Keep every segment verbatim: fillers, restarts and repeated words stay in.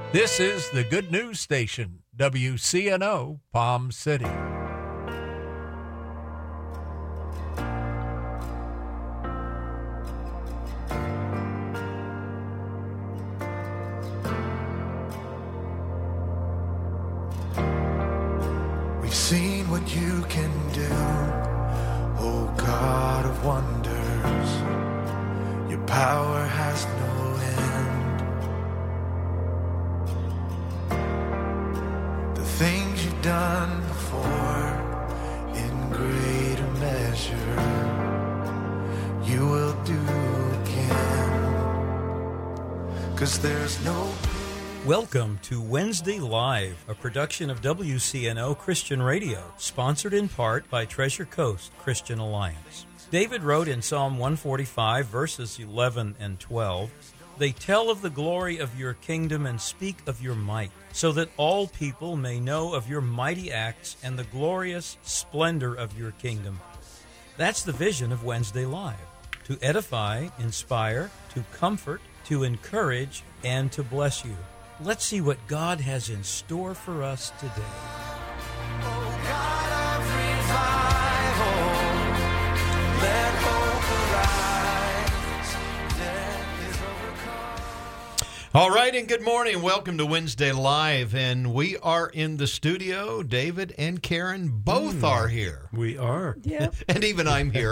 This is the Good News Station, W C N O, Palm City. We've seen what you can do, oh God of wonders. Your power has no end. The things you've done before, in greater measure, you will do again. 'Cause there's no... Welcome to Wednesday Live, a production of W C N O Christian Radio, sponsored in part by Treasure Coast Christian Alliance. David wrote in Psalm one forty-five, verses eleven and twelve, "They tell of the glory of your kingdom and speak of your might, so that all people may know of your mighty acts and the glorious splendor of your kingdom." That's the vision of Wednesday Live, to edify, inspire, to comfort, to encourage, and to bless you. Let's see what God has in store for us today. Oh God of revival, let hope arise, death is overcome. All right, and good morning. Welcome to Wednesday Live, and we are in the studio. David and Karen both mm, are here. We are. Yep. And even I'm here.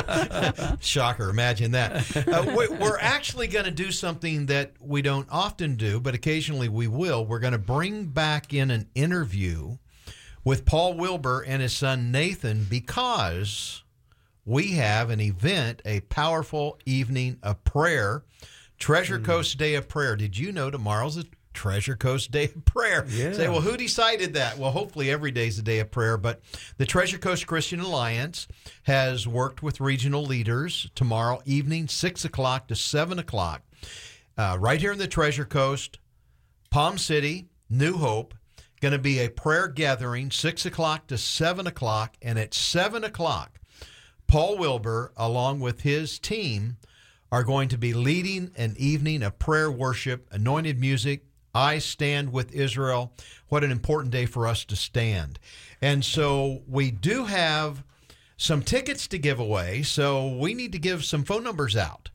Shocker, imagine that. Uh, we're actually going to do something that we don't often do, but occasionally we will. We're going to bring back in an interview with Paul Wilbur and his son Nathan, because we have an event, a powerful evening of prayer, Treasure mm. Coast Day of Prayer. Did you know tomorrow's a Treasure Coast Day of Prayer? Yeah. Say, well, who decided that? Well, hopefully every day is a day of prayer, but the Treasure Coast Christian Alliance has worked with regional leaders tomorrow evening, six o'clock to seven o'clock, uh, right here in the Treasure Coast, Palm City, New Hope. Going to be a prayer gathering, six o'clock to seven o'clock, and at seven o'clock, Paul Wilbur, along with his team, are going to be leading an evening of prayer, worship, anointed music. I Stand with Israel. What an important day for us to stand. And so we do have some tickets to give away, so we need to give some phone numbers out.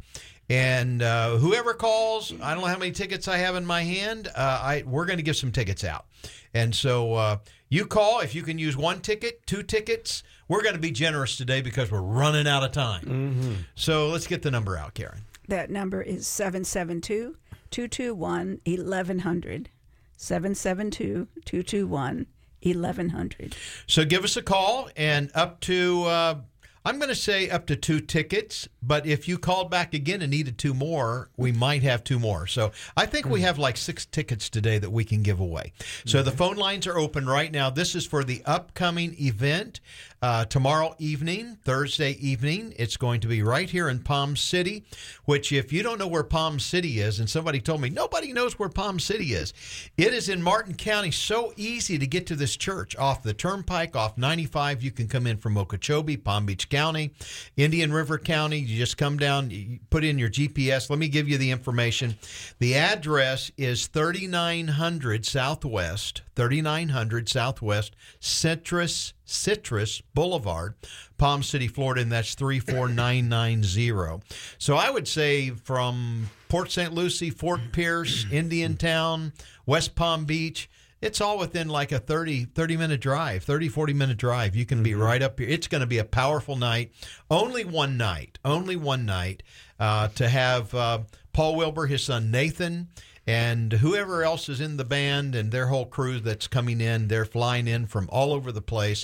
And uh, whoever calls, I don't know how many tickets I have in my hand, uh, I we're going to give some tickets out. And so uh, you call. If you can use one ticket, two tickets, we're going to be generous today because we're running out of time. Mm-hmm. So let's get the number out, Karen. That number is seven seven two, two two one, eleven hundred. seven seven two, two two one, eleven hundred. So give us a call, and up to, uh, I'm going to say up to two tickets, but if you called back again and needed two more, we might have two more. So I think mm-hmm. we have like six tickets today that we can give away. So mm-hmm. the phone lines are open right now. This is for the upcoming event. Uh, tomorrow evening, Thursday evening, it's going to be right here in Palm City, which if you don't know where Palm City is, and somebody told me nobody knows where Palm City is, it is in Martin County. So easy to get to this church. Off the Turnpike, off ninety-five, you can come in from Okeechobee, Palm Beach County, Indian River County. You just come down, you put in your G P S. Let me give you the information. The address is thirty-nine hundred Southwest, thirty-nine hundred Southwest Citrus Citrus Boulevard, Palm City, Florida, and that's three four nine nine zero. So I would say from Port Saint Lucie, Fort Pierce, Indiantown, West Palm Beach, it's all within like a thirty, thirty-minute drive, thirty, forty-minute drive. You can be right up here. It's going to be a powerful night. Only one night, only one night uh, to have uh, Paul Wilbur, his son Nathan, and whoever else is in the band and their whole crew that's coming in. They're flying in from all over the place.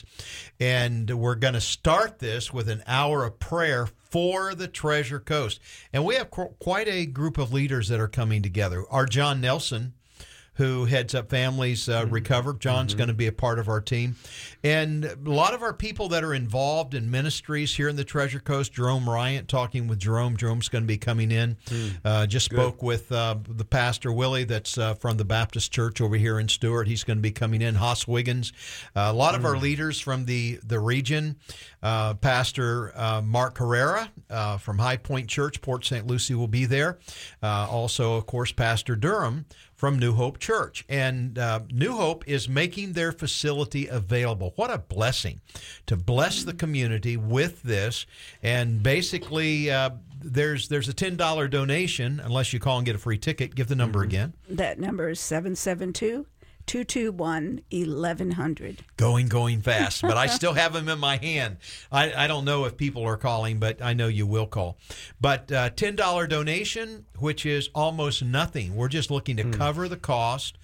And we're going to start this with an hour of prayer for the Treasure Coast. And we have qu- quite a group of leaders that are coming together. Our John Nelson, who heads up Families uh, Recover. John's mm-hmm. going to be a part of our team. And a lot of our people that are involved in ministries here in the Treasure Coast, Jerome Ryant, talking with Jerome. Jerome's going to be coming in. Mm. Uh, just Good. spoke with uh, the pastor, Willie, that's uh, from the Baptist Church over here in Stuart. He's going to be coming in. Haas Wiggins. Uh, a lot mm. of our leaders from the, the region. Uh, Pastor uh, Mark Herrera uh, from High Point Church, Port Saint Lucie, will be there. Uh, also, of course, Pastor Durham from New Hope Church. And uh, New Hope is making their facility available. What a blessing to bless the community with this. And basically, uh, there's there's a ten dollars donation, unless you call and get a free ticket. Give the number again. That number is seven seven two, two two one, eleven hundred. Going, going fast, but I still have them in my hand. I, I don't know if people are calling, but I know you will call. But uh, ten dollars donation, which is almost nothing. We're just looking to mm. cover the cost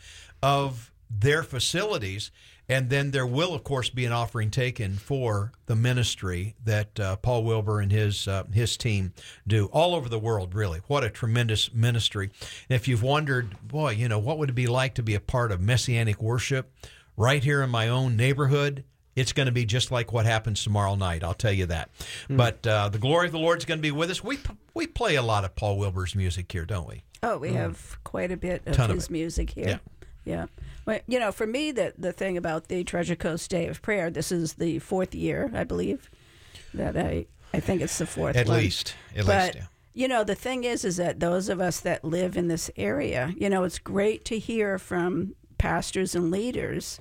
of their facilities. And then there will, of course, be an offering taken for the ministry that uh, Paul Wilbur and his uh, his team do all over the world, really. What a tremendous ministry. And if you've wondered, boy, you know, what would it be like to be a part of Messianic worship right here in my own neighborhood? It's going to be just like what happens tomorrow night, I'll tell you that. Mm. But uh, the glory of the Lord is going to be with us. We we play a lot of Paul Wilbur's music here, don't we? Oh, we mm. have quite a bit of Ton his of music here. Yeah. Yeah. Well, you know, for me, the, the thing about the Treasure Coast Day of Prayer, this is the fourth year, I believe, that I, I think it's the fourth At one. least. At but, least, yeah. you know, the thing is, is that those of us that live in this area, you know, it's great to hear from pastors and leaders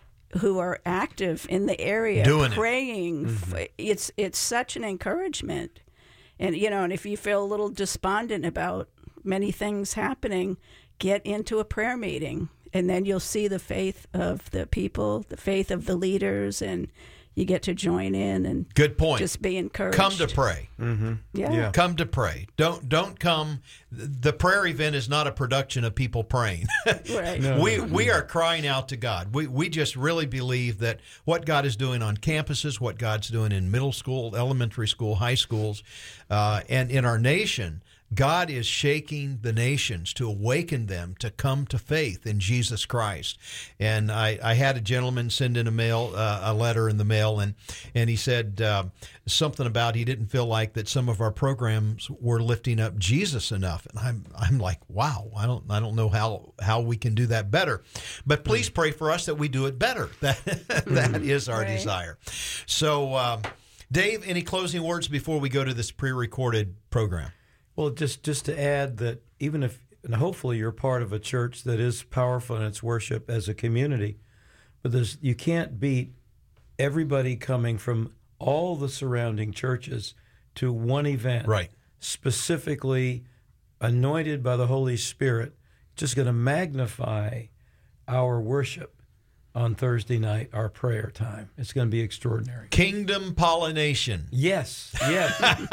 who are active in the area, Doing praying. It. Mm-hmm. It's, it's such an encouragement. And, you know, and if you feel a little despondent about many things happening, get into a prayer meeting. And then you'll see the faith of the people, the faith of the leaders, and you get to join in and good point. Just be encouraged. Come to pray. Mm-hmm. Yeah. yeah, come to pray. Don't don't come. The prayer event is not a production of people praying. Right. No, we no. we are crying out to God. We we just really believe that what God is doing on campuses, what God's doing in middle school, elementary school, high schools, uh, and in our nation. God is shaking the nations to awaken them to come to faith in Jesus Christ. And I, I had a gentleman send in a mail, uh, a letter in the mail, and and he said uh, something about he didn't feel like that some of our programs were lifting up Jesus enough. And I'm I'm like, wow, I don't I don't know how how we can do that better. But please pray for us that we do it better. That that is our Right. desire. So, um, Dave, any closing words before we go to this pre-recorded program? Well, just, just to add that even if, and hopefully you're part of a church that is powerful in its worship as a community, but there's, you can't beat everybody coming from all the surrounding churches to one event. Right. Specifically anointed by the Holy Spirit, just going to magnify our worship on Thursday night, our prayer time. It's going to be extraordinary. Kingdom pollination. Yes, yes,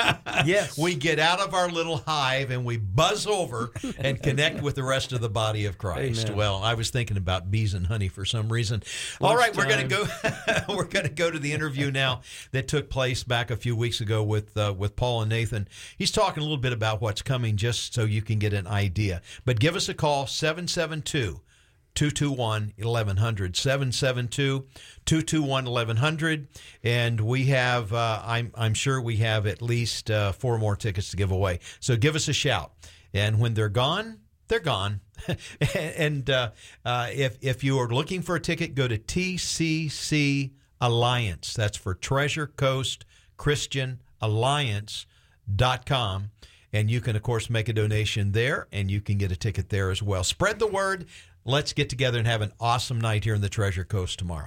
yes. We get out of our little hive and we buzz over and connect with the rest of the body of Christ. Amen. Well, I was thinking about bees and honey for some reason. All right, we're going to go. We're going to go to the interview now that took place back a few weeks ago with uh, with Paul and Nathan. He's talking a little bit about what's coming, just so you can get an idea. But give us a call, seven seven two, two two one, eleven hundred, seven seven two, two two one, eleven hundred, and we have, uh, I'm, I'm sure we have at least uh, four more tickets to give away. So give us a shout, and when they're gone, they're gone. and uh, uh, if, if you are looking for a ticket, go to T C C Alliance. That's for Treasure Coast Christian Alliance dot com. And you can, of course, make a donation there, and you can get a ticket there as well. Spread the word. Let's get together and have an awesome night here in the Treasure Coast tomorrow.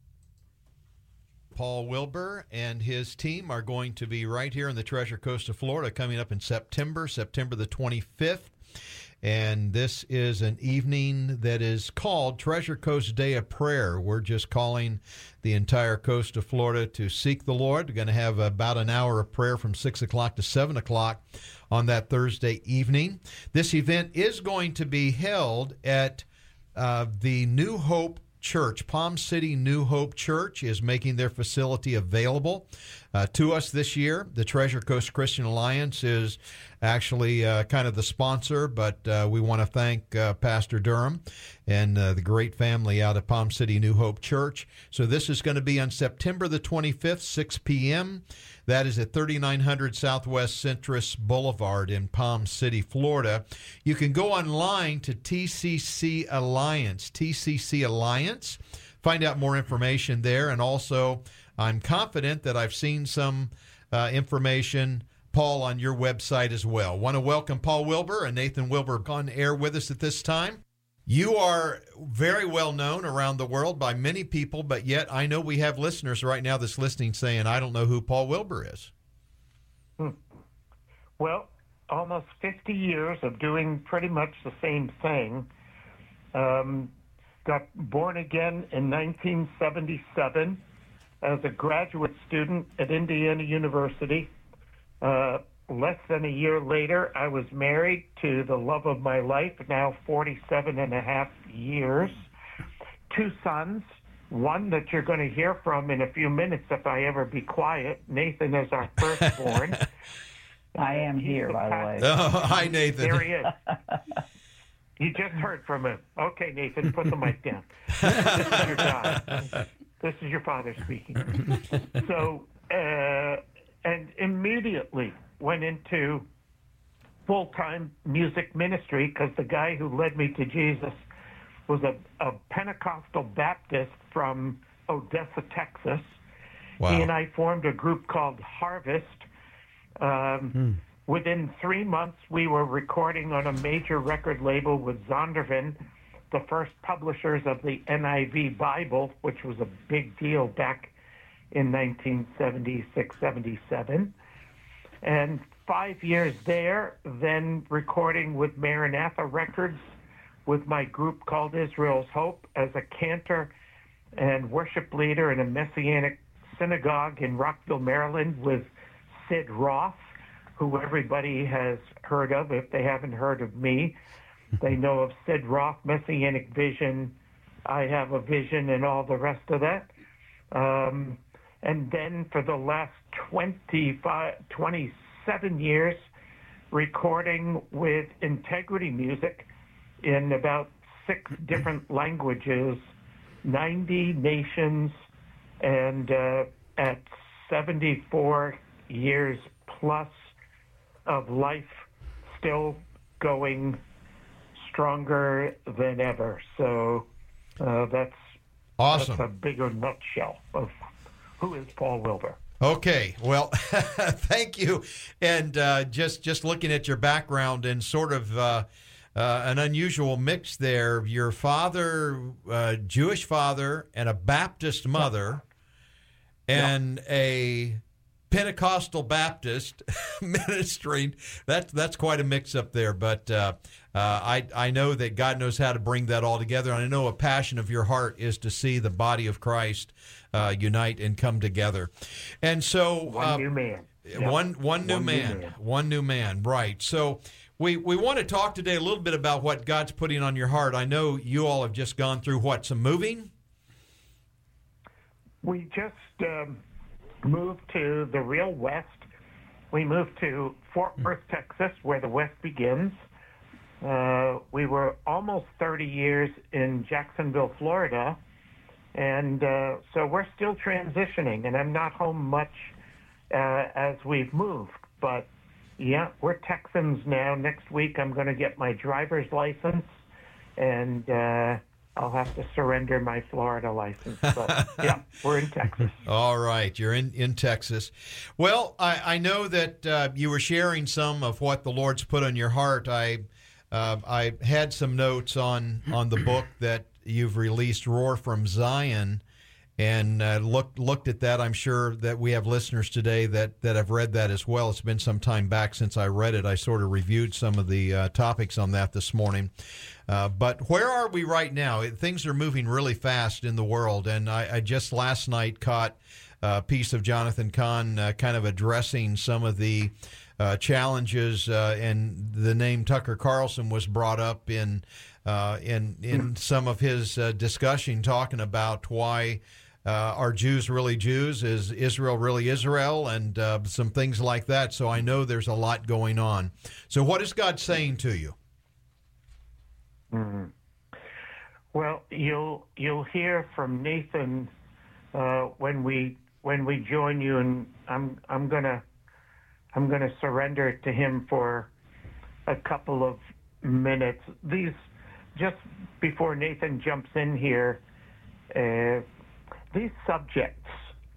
Paul Wilbur and his team are going to be right here in the Treasure Coast of Florida coming up in September, September the twenty-fifth. And this is an evening that is called Treasure Coast Day of Prayer. We're just calling the entire coast of Florida to seek the Lord. We're going to have about an hour of prayer from six o'clock to seven o'clock on that Thursday evening. This event is going to be held at Uh, the New Hope Church. Palm City New Hope Church is making their facility available uh, to us this year. The Treasure Coast Christian Alliance is actually uh, kind of the sponsor, but uh, we want to thank uh, Pastor Durham and uh, the great family out of Palm City New Hope Church. So this is going to be on September the twenty-fifth, six p.m., That is at thirty-nine hundred Southwest Centris Boulevard in Palm City, Florida. You can go online to T C C Alliance, T C C Alliance. Find out more information there, and also I'm confident that I've seen some uh, information, Paul, on your website as well. Want to welcome Paul Wilbur and Nathan Wilbur on air with us at this time. You are very well known around the world by many people, but yet I know we have listeners right now that's listening saying, I don't know who Paul Wilbur is. Hmm. Well, almost fifty years of doing pretty much the same thing. Um, got born again in nineteen seventy-seven as a graduate student at Indiana University. Uh, less than a year later, I was married to the love of my life, now forty-seven and a half years. Two sons, one that you're going to hear from in a few minutes if I ever be quiet. Nathan is our firstborn. I am here, by the way. Oh, hi, Nathan. There he is. You just heard from him. Okay, Nathan, put the mic down. This is your God. This is your father speaking. So, uh, and immediately went into full-time music ministry because the guy who led me to Jesus was a, a Pentecostal Baptist from Odessa, Texas. Wow. He and I formed a group called Harvest. Um, hmm. Within three months, we were recording on a major record label with Zondervan, the first publishers of the N I V Bible, which was a big deal back in nineteen seventy-six, seventy-seven. And five years there, then recording with Maranatha Records with my group called Israel's Hope as a cantor and worship leader in a Messianic synagogue in Rockville, Maryland with Sid Roth, who everybody has heard of. If they haven't heard of me, they know of Sid Roth, Messianic Vision, I Have a Vision, and all the rest of that. Um, and then for the last twenty-five, twenty-seven years, recording with Integrity Music in about six different languages, ninety nations, and uh, at seventy-four years plus of life, still going stronger than ever. So uh, that's awesome. That's a bigger nutshell of who is Paul Wilbur. Okay, well, thank you. And uh, just just looking at your background and sort of uh, uh, an unusual mix there. Your father, uh, Jewish father, and a Baptist mother, and yeah. a Pentecostal Baptist ministering. That's that's quite a mix up there. But uh, uh, I I know that God knows how to bring that all together. And I know a passion of your heart is to see the body of Christ uh, unite and come together. And so one uh, new man, yep. one one new one man, new man, one new man. Right. So we we want to talk today a little bit about what God's putting on your heart. I know you all have just gone through what some moving. We just. Um, moved to the real West. We moved to Fort Worth, Texas, where the West begins. Uh, we were almost thirty years in Jacksonville, Florida, and uh, so we're still transitioning, and I'm not home much uh, as we've moved, but yeah, we're Texans now. Next week I'm going to get my driver's license, and uh, I'll have to surrender my Florida license. But, yeah, we're in Texas. All right. You're in, in Texas. Well, I, I know that uh, you were sharing some of what the Lord's put on your heart. I uh, I had some notes on, on the book that you've released, Roar from Zion, and uh, looked looked at that. I'm sure that we have listeners today that, that have read that as well. It's been some time back since I read it. I sort of reviewed some of the uh, topics on that this morning. Uh, but where are we right now? It, things are moving really fast in the world, and I, I just last night caught a piece of Jonathan Cahn uh, kind of addressing some of the uh, challenges, uh, and the name Tucker Carlson was brought up in uh, in in some of his uh, discussion, talking about why uh, are Jews really Jews? Is Israel really Israel? And uh, some things like that. So I know there's a lot going on. So what is God saying to you? Mm-hmm. Well, you'll you'll hear from Nathan uh, when we when we join you, and I'm I'm gonna I'm gonna surrender to him for a couple of minutes. These just before Nathan jumps in here, uh, these subjects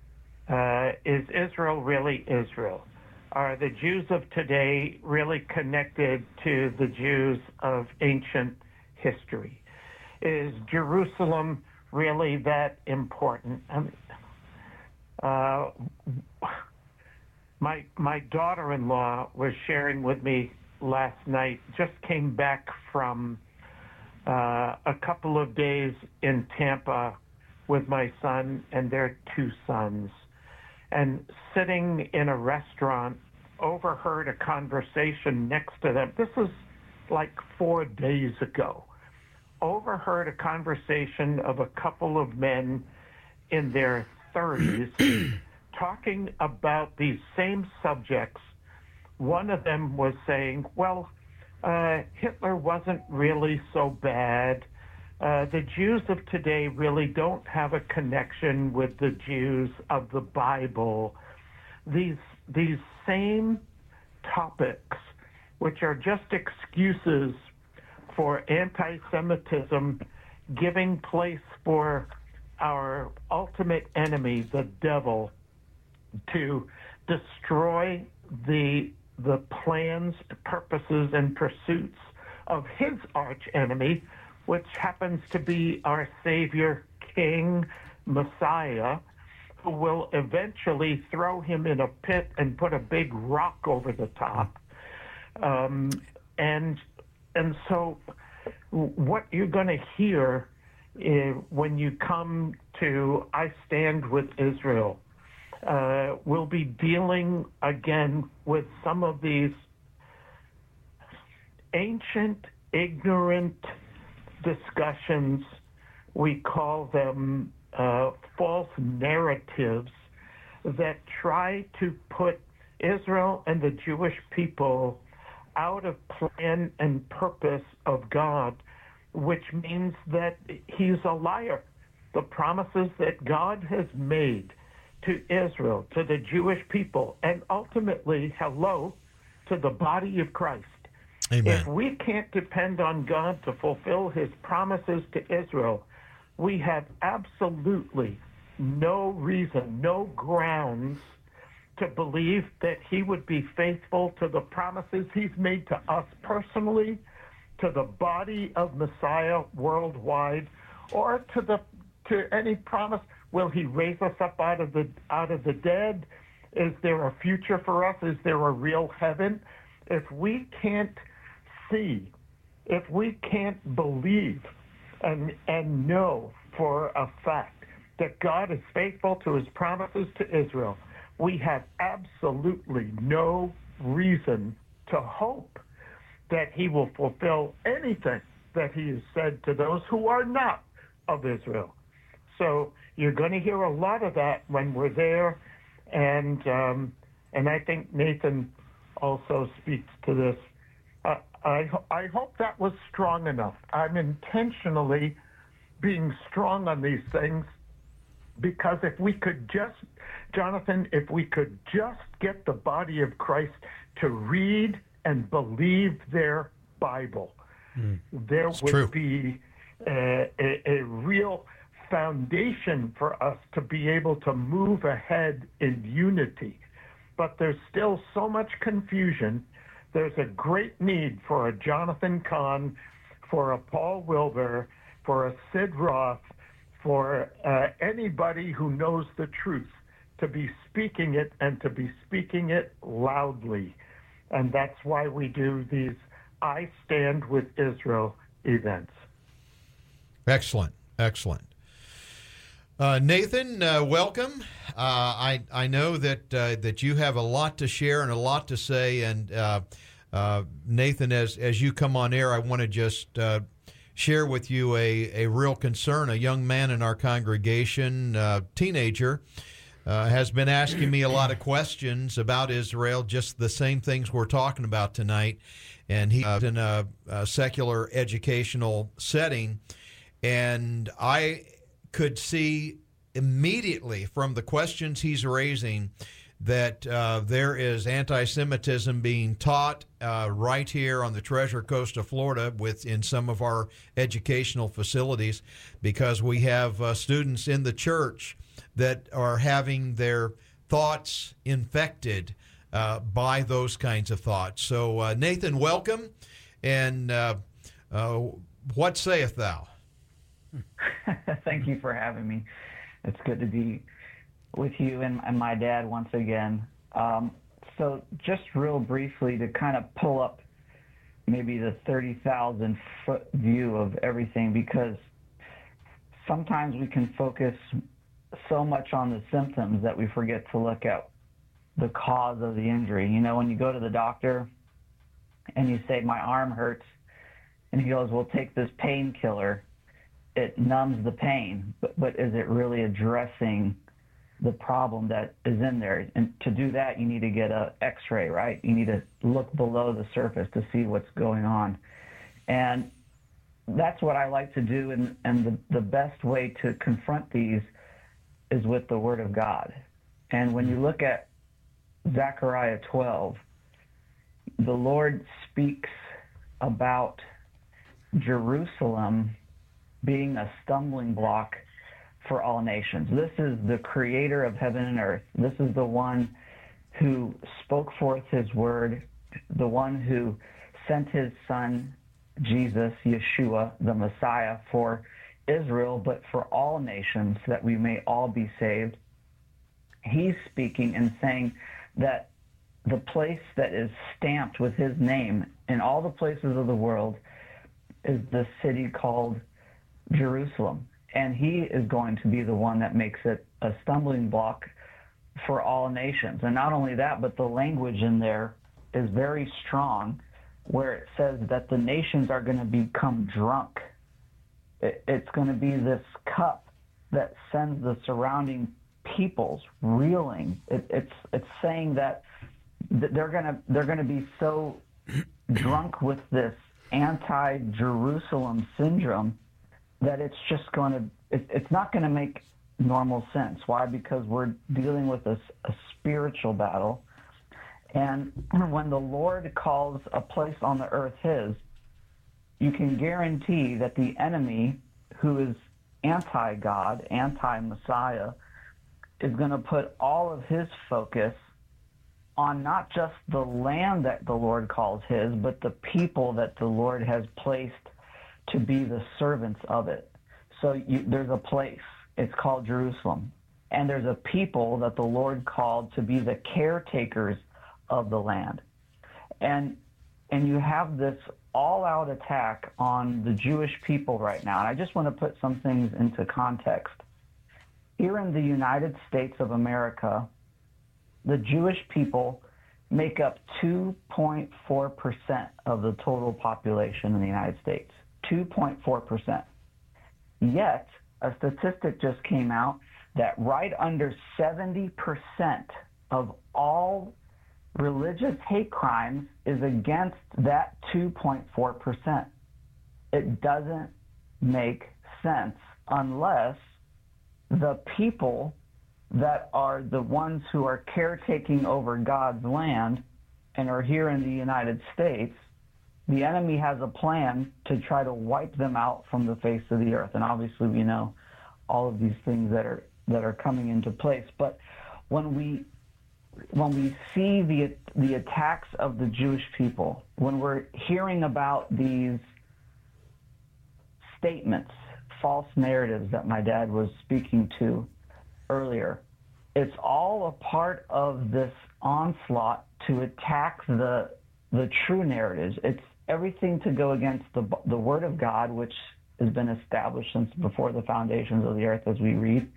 Uh, is Israel really Israel? Are the Jews of today really connected to the Jews of ancient history? Is Jerusalem really that important? I mean, uh, my my daughter-in-law was sharing with me last night, just came back from uh, a couple of days in Tampa with my son and their two sons, and sitting in a restaurant, overheard a conversation next to them. This was like four days ago. Overheard a conversation of a couple of men in their thirties talking about these same subjects. One of them was saying, well, uh, Hitler wasn't really so bad. Uh, the Jews of today really don't have a connection with the Jews of the Bible. These these same topics, which are just excuses for anti-Semitism, giving place for our ultimate enemy, the devil, to destroy the the plans, purposes, and pursuits of his arch enemy, which happens to be our Savior, King, Messiah, who will eventually throw him in a pit and put a big rock over the top. Um, and and so what you're going to hear is, when you come to I Stand with Israel, uh, we'll be dealing again with some of these ancient, ignorant discussions. We call them uh, false narratives that try to put Israel and the Jewish people out of plan and purpose of God, which means that he's a liar. The promises that God has made to Israel, to the Jewish people, and ultimately, hello, to the body of Christ. Amen. If we can't depend on God to fulfill his promises to Israel, we have absolutely no reason, no grounds to believe that he would be faithful to the promises he's made to us personally, to the body of Messiah worldwide, or to the to any promise. Will he raise us up out of the out of the dead? Is there a future for us? Is there a real heaven? If we can't see, if we can't believe and and know for a fact that God is faithful to his promises to Israel, we have absolutely no reason to hope that he will fulfill anything that he has said to those who are not of Israel. So you're going to hear a lot of that when we're there, and um, and I think Nathan also speaks to this. Uh, I I hope that was strong enough. I'm intentionally being strong on these things, because if we could just, Jonathan, if we could just get the body of Christ to read and believe their Bible, mm. there it's would true. be a, a, a real foundation for us to be able to move ahead in unity. But there's still so much confusion. There's a great need for a Jonathan Cahn, for a Paul Wilbur, for a Sid Roth, for uh, anybody who knows the truth, to be speaking it and to be speaking it loudly. And that's why we do these I Stand with Israel events. Excellent, excellent. Uh, Nathan, uh, welcome. Uh, I I know that uh, that you have a lot to share and a lot to say. And uh, uh, Nathan, as as you come on air, I want to just uh, share with you a, a real concern. A young man in our congregation, uh, teenager, uh, has been asking me a lot of questions about Israel, just the same things we're talking about tonight. And he's uh, in a, a secular educational setting, and I could see immediately from the questions he's raising that uh, there is anti-Semitism being taught uh, right here on the Treasure Coast of Florida with in some of our educational facilities, because we have uh, students in the church that are having their thoughts infected uh, by those kinds of thoughts. So, uh, Nathan, welcome. And uh, uh, what sayest thou? Thank you for having me. It's good to be with you and, and my dad once again. Um, so just real briefly to kind of pull up maybe the thirty thousand foot view of everything, because sometimes we can focus so much on the symptoms that we forget to look at the cause of the injury. You know, when you go to the doctor and you say, my arm hurts, and he goes, well, take this painkiller. It numbs the pain, but, but is it really addressing the problem that is in there? And to do that, you need to get a x-ray, right? You need to look below the surface to see what's going on. And that's what I like to do, and, and the, the best way to confront these is with the Word of God. And when you look at Zechariah twelve, the Lord speaks about Jerusalem being a stumbling block for all nations. This is the creator of heaven and earth. This is the one who spoke forth his word, the one who sent his son, Jesus, Yeshua, the Messiah, for Israel, but for all nations, that we may all be saved. He's speaking and saying that the place that is stamped with his name in all the places of the world is the city called Jerusalem. And he is going to be the one that makes it a stumbling block for all nations. And not only that, but the language in there is very strong, where it says that the nations are going to become drunk. It, it's going to be this cup that sends the surrounding peoples reeling. It, it's it's saying that they're going to they're going to be so drunk with this anti-Jerusalem syndrome that it's just going to, it, it's not going to make normal sense. Why? Because we're dealing with a, a spiritual battle. And when the Lord calls a place on the earth his, you can guarantee that the enemy, who is anti-God, anti-Messiah, is going to put all of his focus on not just the land that the Lord calls his, but the people that the Lord has placed to be the servants of it. So you, there's a place, it's called Jerusalem, and there's a people that the Lord called to be the caretakers of the land. And and you have this all-out attack on the Jewish people right now. And I just want to put some things into context. Here in the United States of America, the Jewish people make up two point four percent of the total population in the United States. two point four percent. Yet, a statistic just came out that right under seventy percent of all religious hate crimes is against that two point four percent. It doesn't make sense unless the people that are the ones who are caretaking over God's land and are here in the United States, the enemy has a plan to try to wipe them out from the face of the earth. And obviously we know all of these things that are that are coming into place. But when we when we see the the attacks of the Jewish people, when we're hearing about these statements, false narratives that my dad was speaking to earlier, it's all a part of this onslaught to attack the the true narratives. It's everything to go against the the Word of God, which has been established since before the foundations of the earth, as we read.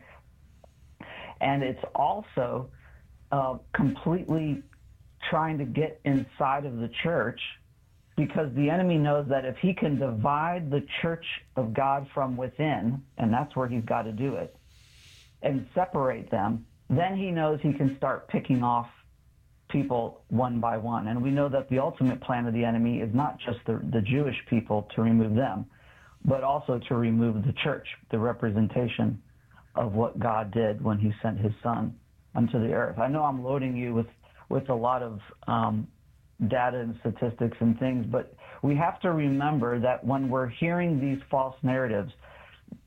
And it's also uh, completely trying to get inside of the church, because the enemy knows that if he can divide the church of God from within, and that's where he's got to do it, and separate them, then he knows he can start picking off people one by one. And we know that the ultimate plan of the enemy is not just the, the Jewish people, to remove them, but also to remove the church, the representation of what God did when he sent his son unto the earth. I know I'm loading you with, with a lot of um, data and statistics and things, but we have to remember that when we're hearing these false narratives,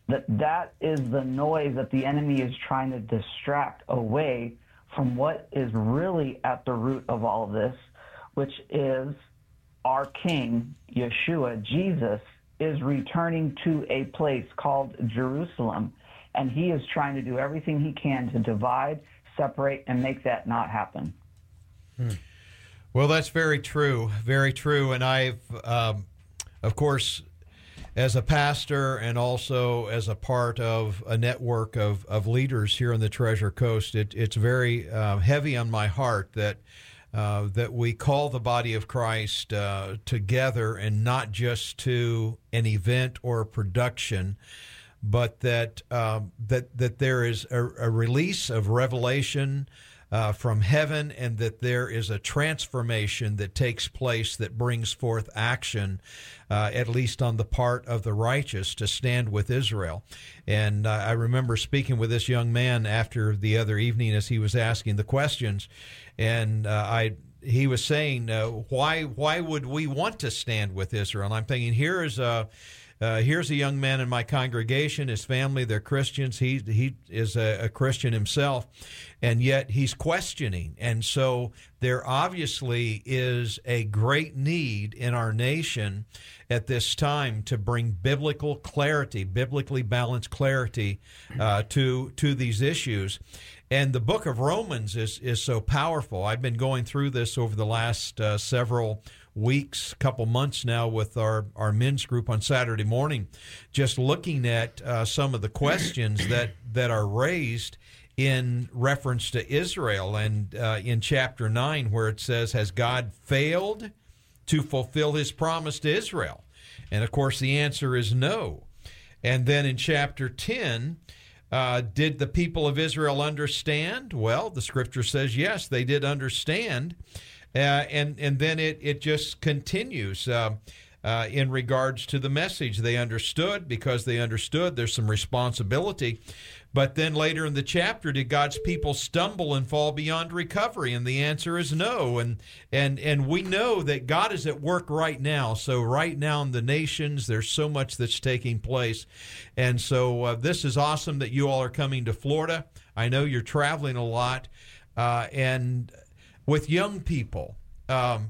that that is the noise that the enemy is trying to distract away from what is really at the root of all of this, which is our King, Yeshua, Jesus, is returning to a place called Jerusalem, and he is trying to do everything he can to divide, separate, and make that not happen. Hmm. Well, that's very true, very true. And I've, um, of course, as a pastor and also as a part of a network of, of leaders here on the Treasure Coast, it, it's very uh, heavy on my heart that uh, that we call the body of Christ uh, together, and not just to an event or a production, but that um, that that there is a, a release of revelation Uh, from heaven, and that there is a transformation that takes place that brings forth action, uh, at least on the part of the righteous, to stand with Israel. And uh, I remember speaking with this young man after the other evening as he was asking the questions, and uh, I he was saying, uh, why why would we want to stand with Israel? And I'm thinking, here is a Uh, here's a young man in my congregation, his family, they're Christians. He he is a, a Christian himself, and yet he's questioning. And so there obviously is a great need in our nation at this time to bring biblical clarity, biblically balanced clarity uh, to to these issues. And the book of Romans is, is so powerful. I've been going through this over the last uh, several weeks, couple months now with our, our men's group on Saturday morning, just looking at uh, some of the questions that, that are raised in reference to Israel. And uh, in chapter nine, where it says, has God failed to fulfill his promise to Israel? And of course, the answer is no. And then in chapter ten, Uh, did the people of Israel understand? Well, the scripture says yes, they did understand. Uh, and, and then it, it just continues uh, uh, in regards to the message. They understood. Because they understood, there's some responsibility. But then later in the chapter, did God's people stumble and fall beyond recovery? And the answer is no. And and and we know that God is at work right now. So right now in the nations, there's so much that's taking place. And so uh, this is awesome that you all are coming to Florida. I know you're traveling a lot. Uh, and with young people, um,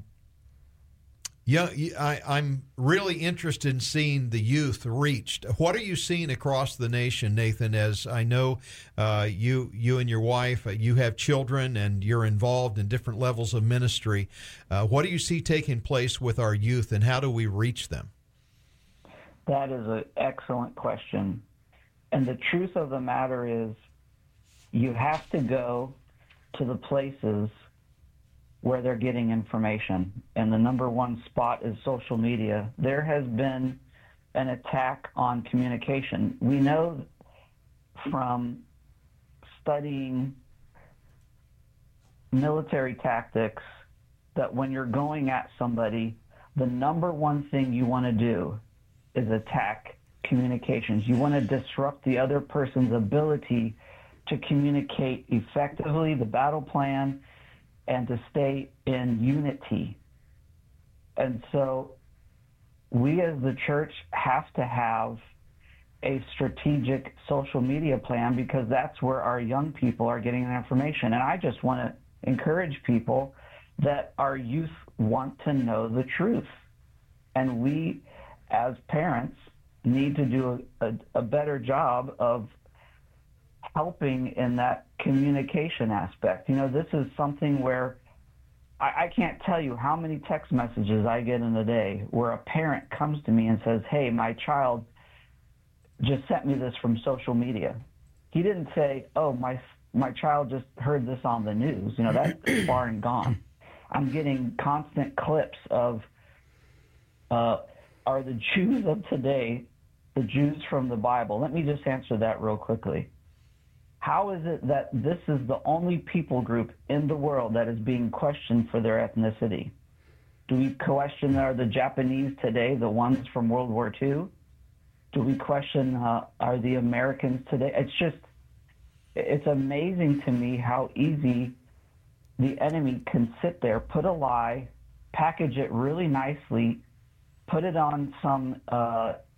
Yeah, I, I'm really interested in seeing the youth reached. What are you seeing across the nation, Nathan? As I know, uh, you you and your wife, uh, you have children, and you're involved in different levels of ministry. Uh, what do you see taking place with our youth, and how do we reach them? That is an excellent question. And the truth of the matter is, you have to go to the places where they're getting information. And the number one spot is social media. There has been an attack on communication. We know from studying military tactics that when you're going at somebody, the number one thing you want to do is attack communications. You want to disrupt the other person's ability to communicate effectively, the battle plan, and to stay in unity. And so we as the church have to have a strategic social media plan, because that's where our young people are getting their information. And I just want to encourage people that our youth want to know the truth. And we as parents need to do a, a, a better job of helping in that communication aspect. You know, this is something where I, I can't tell you how many text messages I get in a day where a parent comes to me and says, hey, my child just sent me this from social media. He didn't say, oh, my my child just heard this on the news. You know, that's far and gone. I'm getting constant clips of, uh, are the Jews of today the Jews from the Bible? Let me just answer that real quickly. How is it that this is the only people group in the world that is being questioned for their ethnicity? Do we question, are the Japanese today the ones from World War Two? Do we question, uh, are the Americans today? It's just, it's amazing to me how easy the enemy can sit there, put a lie, package it really nicely, put it on some uh,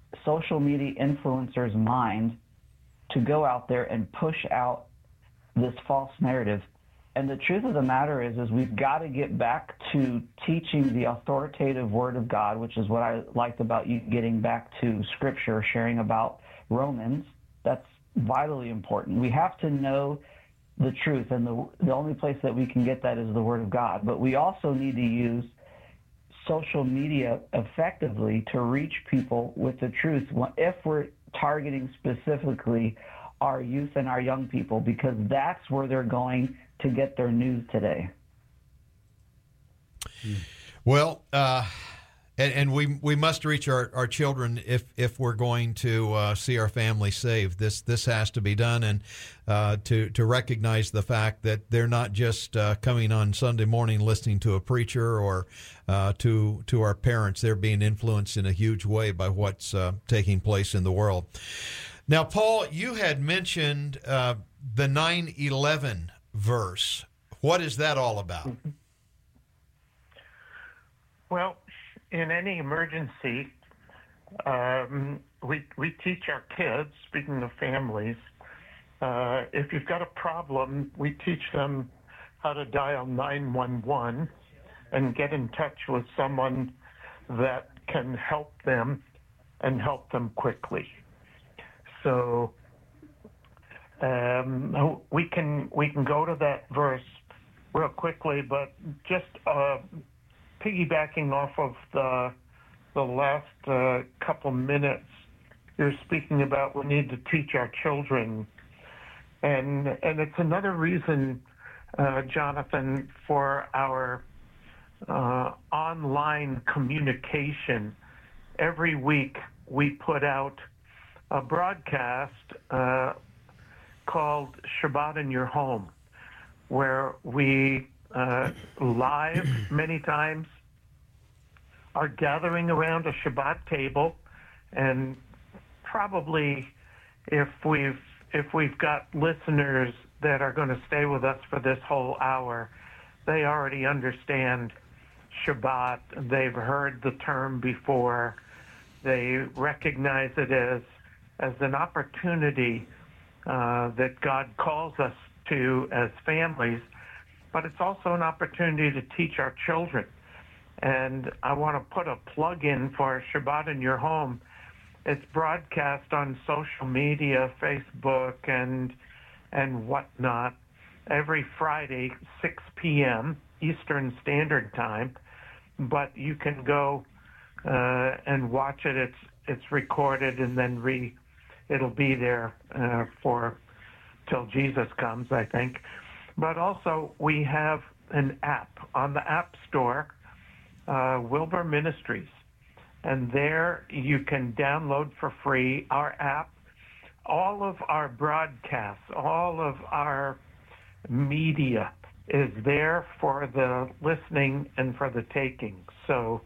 social media influencers' mind to go out there and push out this false narrative. And the truth of the matter is, is we've got to get back to teaching the authoritative Word of God, which is what I liked about you getting back to Scripture, sharing about Romans. That's vitally important. We have to know the truth, and the the only place that we can get that is the Word of God. But we also need to use social media effectively to reach people with the truth if we're targeting specifically our youth and our young people, because that's where they're going to get their news today. Well, uh, and, and we we must reach our, our children if if we're going to uh, see our family saved. This this has to be done, and uh, to to recognize the fact that they're not just uh, coming on Sunday morning listening to a preacher or uh, to to our parents. They're being influenced in a huge way by what's uh, taking place in the world. Now, Paul, you had mentioned uh, the nine eleven verse. What is that all about? Well, in any emergency, um, we we teach our kids, speaking of families, uh, if you've got a problem, we teach them how to dial nine one one and get in touch with someone that can help them and help them quickly. So um, we can we can go to that verse real quickly, but just uh, piggybacking off of the the last uh, couple minutes, you're speaking about we need to teach our children, and and it's another reason, uh, Jonathan, for our uh, online communication. Every week we put out a broadcast uh, called Shabbat in Your Home, where we uh, live many times are gathering around a Shabbat table, and probably if we've if we've got listeners that are going to stay with us for this whole hour, they already understand Shabbat. They've heard the term before. They recognize it as as an opportunity uh, that God calls us to as families, but it's also an opportunity to teach our children. And I want to put a plug in for Shabbat in Your Home. It's broadcast on social media, Facebook, and and whatnot, every Friday, six p.m. Eastern Standard Time. But you can go uh, and watch it. It's it's recorded, and then re it'll be there uh, for till Jesus comes, I think. But also we have an app on the App Store, uh, Wilbur Ministries, and there you can download for free our app. All of our broadcasts, all of our media is there for the listening and for the taking. So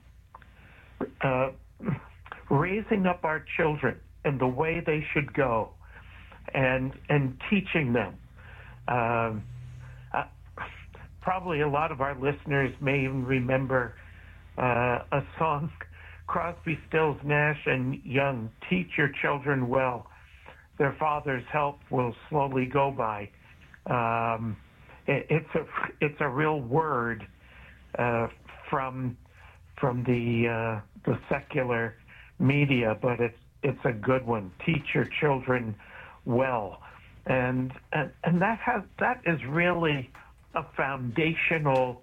uh, raising up our children in the way they should go, and and teaching them. Um, uh, probably a lot of our listeners may even remember uh, a song, Crosby, Stills, Nash and Young, "Teach your children well. Their father's help will slowly go by." Um, it, it's a it's a real word uh, from from the uh, the secular media, but it's it's a good one. Teach your children well, and and and that has that is really a foundational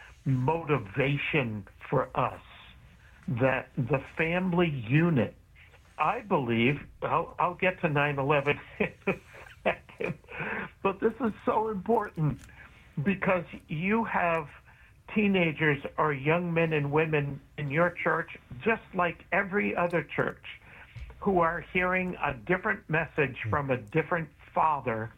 motivation for us. That the family unit, I believe, I'll, I'll get to nine eleven in a second, but this is so important because you have teenagers or young men and women in your church, just like every other church, who are hearing a different message from a different father,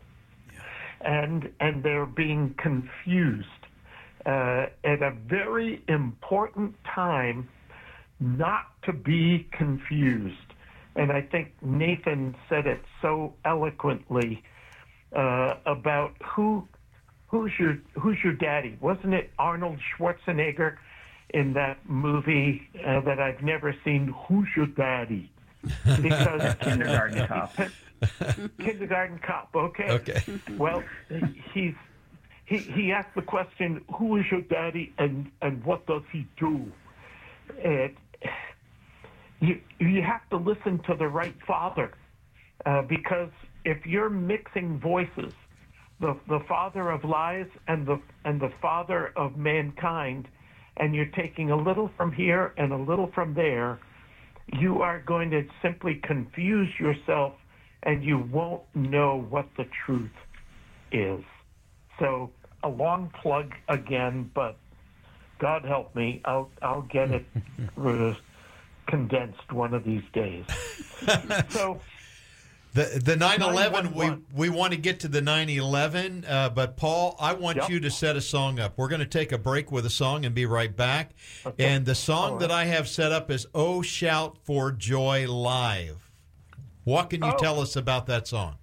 and and they're being confused uh, at a very important time not to be confused. And I think Nathan said it so eloquently uh, about who who's your who's your daddy. Wasn't it Arnold Schwarzenegger in that movie uh, that I've never seen, Who's Your Daddy? Because Kindergarten Cop. Kindergarten Cop, okay. Okay. Well, he's he he asked the question, who is your daddy and, and what does he do? It, you, you have to listen to the right father, uh, because if you're mixing voices, the the father of lies and the and the father of mankind, and you're taking a little from here and a little from there, you are going to simply confuse yourself and you won't know what the truth is. So a long plug again, but God help me, I'll I'll get it uh, condensed one of these days. So the the nine eleven, we nine one one. we want to get to the nine eleven, uh, but Paul, I want Yep. you to set a song up. We're going to take a break with a song and be right back. Okay. And the song All that right. I have set up is "Oh Shout for Joy Live." What can you Oh. tell us about that song?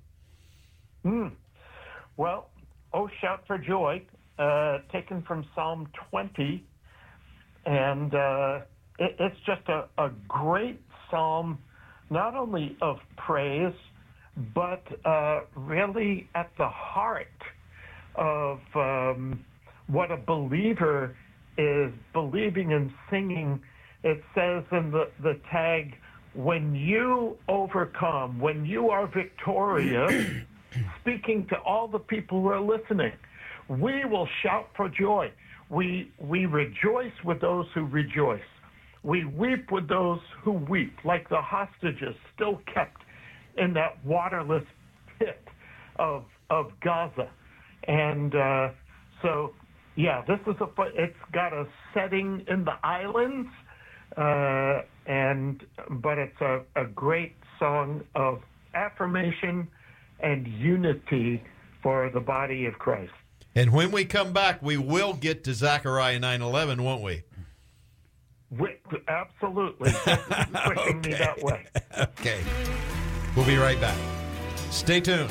Well, Oh Shout for Joy, uh, taken from Psalm twenty, and uh, it, it's just a, a great psalm, not only of praise, but uh, really at the heart of um, what a believer is believing and singing. It says in the, the tag, when you overcome, when you are victorious, speaking to all the people who are listening, we will shout for joy. We we rejoice with those who rejoice. We weep with those who weep, like the hostages still kept in that waterless pit of of Gaza. And uh, so, yeah, this is a. It's got a setting in the islands, uh, and but it's a, a great song of affirmation and unity for the body of Christ. And when we come back, we will get to Zechariah nine eleven, won't we? With, absolutely. Pushing me that way. Okay. We'll be right back. Stay tuned.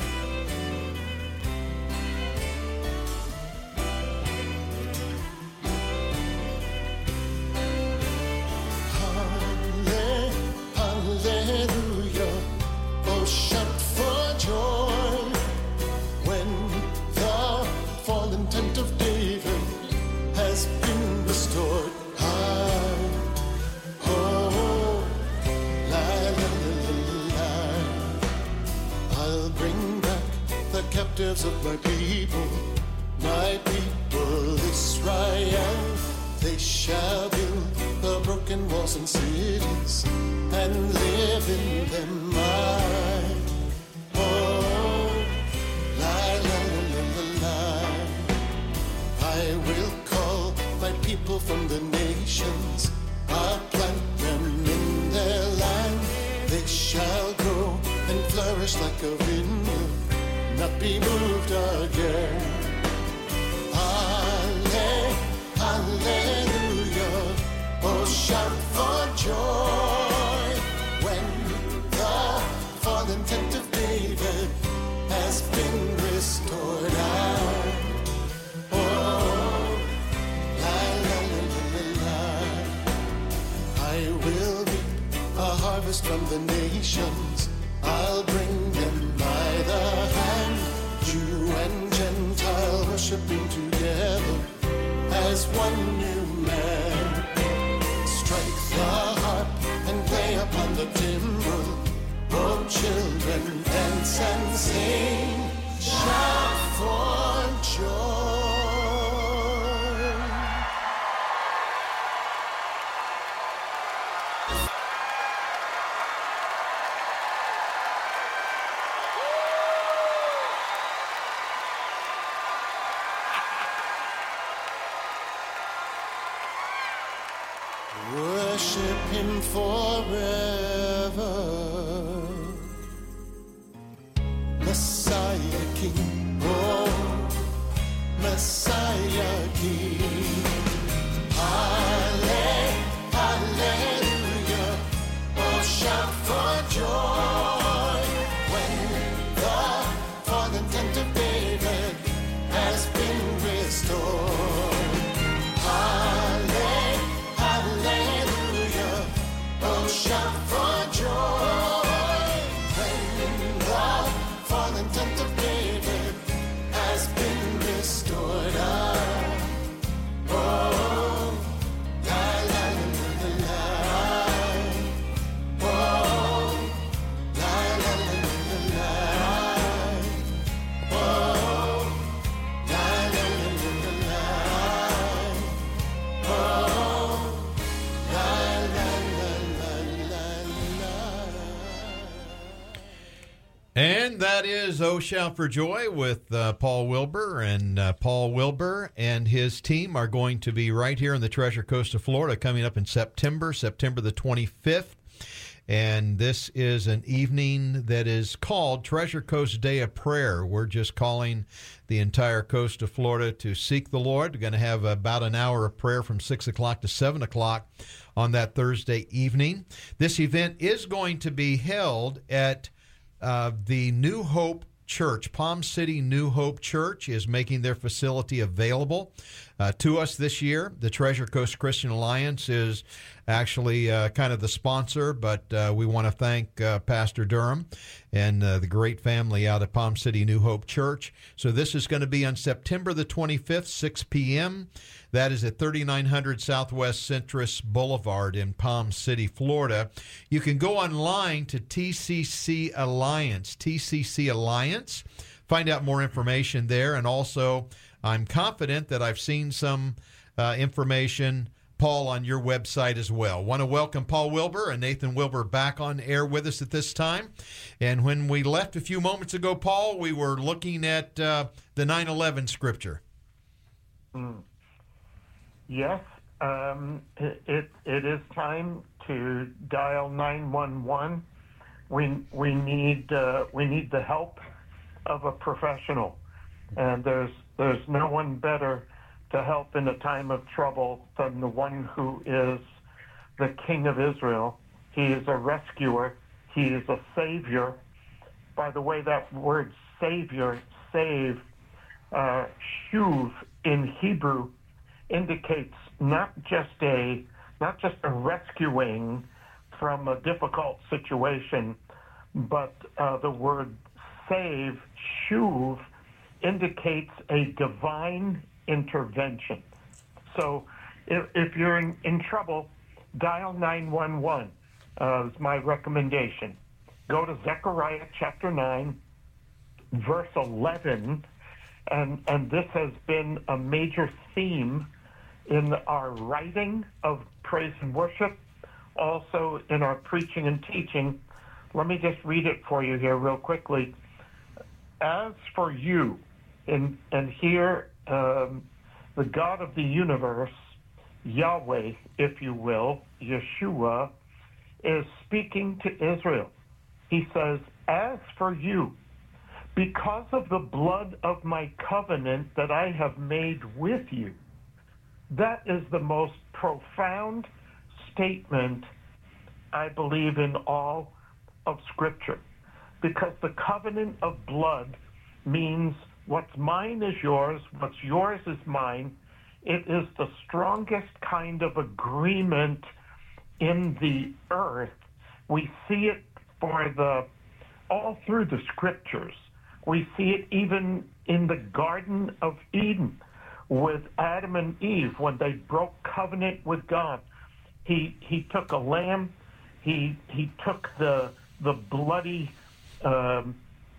Hallelujah, oh shout for joy when the fallen tent of David has been restored. High, oh, la la la la la. I'll bring back the captives of my people, my people Israel. They shall build the broken walls and cities and live in them. I, oh, la la la la la. I will call my people from the nations. I'll plant them in their land. They shall grow and flourish like a vineyard, not be moved again. Halle- Hallelujah, oh shout for joy when the fallen tent of David has been restored. I, oh, la la la la la la. I will reap a harvest from the nations. I'll bring them by the hand, Jew and Gentile worshiping together as one new man. Strike the harp and play upon the timbrel. Oh, children, dance and sing. Shout for joy. Worship him forever. Messiah King, oh, Messiah King. Halle- Hallelujah, oh shout for joy when the fallen tent of David has been restored. Halle- And that is Oh Shout for Joy with uh, Paul Wilbur. And uh, Paul Wilbur and his team are going to be right here in the Treasure Coast of Florida coming up in September, September the twenty-fifth. And this is an evening that is called Treasure Coast Day of Prayer. We're just calling the entire coast of Florida to seek the Lord. We're going to have about an hour of prayer from six o'clock to seven o'clock on that Thursday evening. This event is going to be held at Uh, the New Hope Church. Palm City New Hope Church is making their facility available uh, to us this year. The Treasure Coast Christian Alliance is actually uh, kind of the sponsor, but uh, we want to thank uh, Pastor Durham and uh, the great family out at Palm City New Hope Church. So this is going to be on September the twenty-fifth, six p.m. That is at thirty-nine hundred Southwest Centris Boulevard in Palm City, Florida. You can go online to T C C Alliance, T C C Alliance, find out more information there. And also, I'm confident that I've seen some uh, information, Paul, on your website as well. Want to welcome Paul Wilbur and Nathan Wilbur back on air with us at this time. And when we left a few moments ago, Paul, we were looking at uh, the nine eleven scripture. Mm. Yes, um, it, it it is time to dial nine one one. We we need uh, we need the help of a professional, and there's there's no one better to help in a time of trouble than the one who is the King of Israel. He is a rescuer. He is a savior. By the way, that word savior, save, uh, shuv in Hebrew, indicates not just a not just a rescuing from a difficult situation, but uh, the word save, shuv, indicates a divine intervention. So if, if you're in, in trouble, dial nine one one uh, is my recommendation. Go to Zechariah chapter nine, verse eleven, and, and this has been a major theme in our writing of praise and worship, also in our preaching and teaching. Let me just read it for you here real quickly. As for you, and, and here um, the God of the universe, Yahweh, if you will, Yeshua, is speaking to Israel. He says, as for you, because of the blood of my covenant that I have made with you. That is the most profound statement, I believe, in all of Scripture. Because the covenant of blood means what's mine is yours, what's yours is mine. It is the strongest kind of agreement in the earth. We see it for the all through the Scriptures. We see it even in the Garden of Eden with Adam and Eve when they broke covenant with God. He he took a lamb, he he took the the bloody um,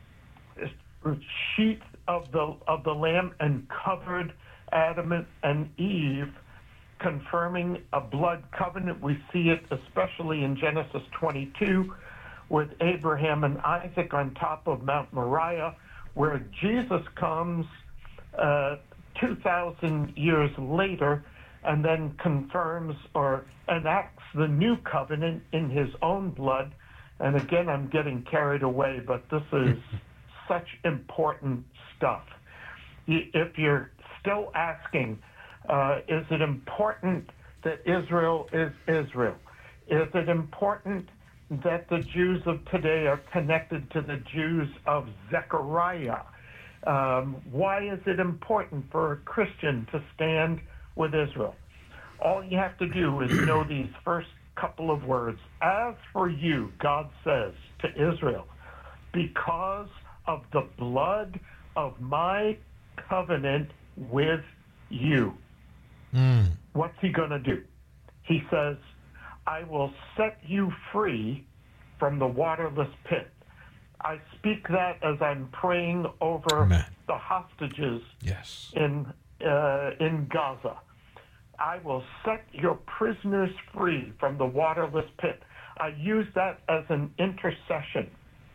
sheath of the of the lamb and covered Adam and Eve, confirming a blood covenant. We see it especially in Genesis twenty-two with Abraham and Isaac on top of Mount Moriah, where Jesus comes uh, two thousand years later and then confirms or enacts the new covenant in his own blood. And again, I'm getting carried away, but this is such important stuff. If you're still asking, uh, is it important that Israel is Israel? Is it important that the Jews of today are connected to the Jews of Zechariah? Um, why is it important for a Christian to stand with Israel? All you have to do is know these first couple of words. As for you, God says to Israel, because of the blood of my covenant with you. Mm. What's he going to do? He says, I will set you free from the waterless pit. I speak that as I'm praying over Amen. The hostages yes. in uh, in Gaza. I will set your prisoners free from the waterless pit. I use that as an intercession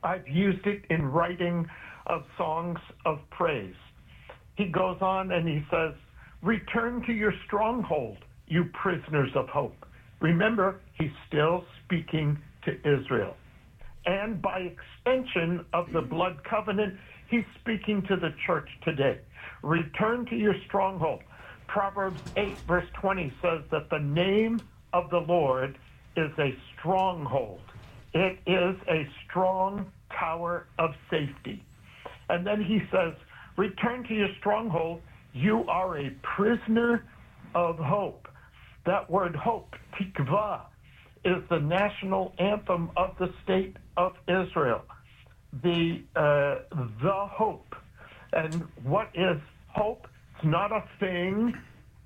I've used it in writing of songs of praise. He goes on and he says, return to your stronghold, you prisoners of hope. Remember, he's still speaking to Israel. And by extension of the blood covenant, he's speaking to the church today. Return to your stronghold. Proverbs eight, verse twenty says that the name of the Lord is a stronghold. It is a strong tower of safety. And then he says, return to your stronghold. You are a prisoner of hope. That word hope, tikva, is the national anthem of the state of Israel. The, uh, the hope. And what is hope? It's not a thing.